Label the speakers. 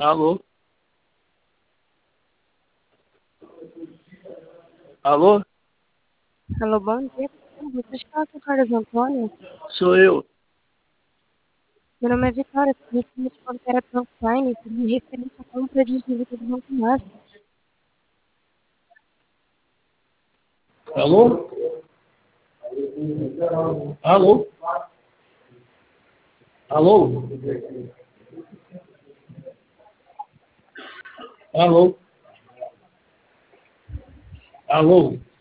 Speaker 1: Alô? Alô?
Speaker 2: Alô, bom dia. Você está com o Carlos Antônio?
Speaker 1: Sou eu.
Speaker 2: Meu nome é Vitória, sou referente para o Terapia Offline, sobre referente à compra de dívida do Banco Master.
Speaker 1: Alô? Alô? Alô? Alô? Alô?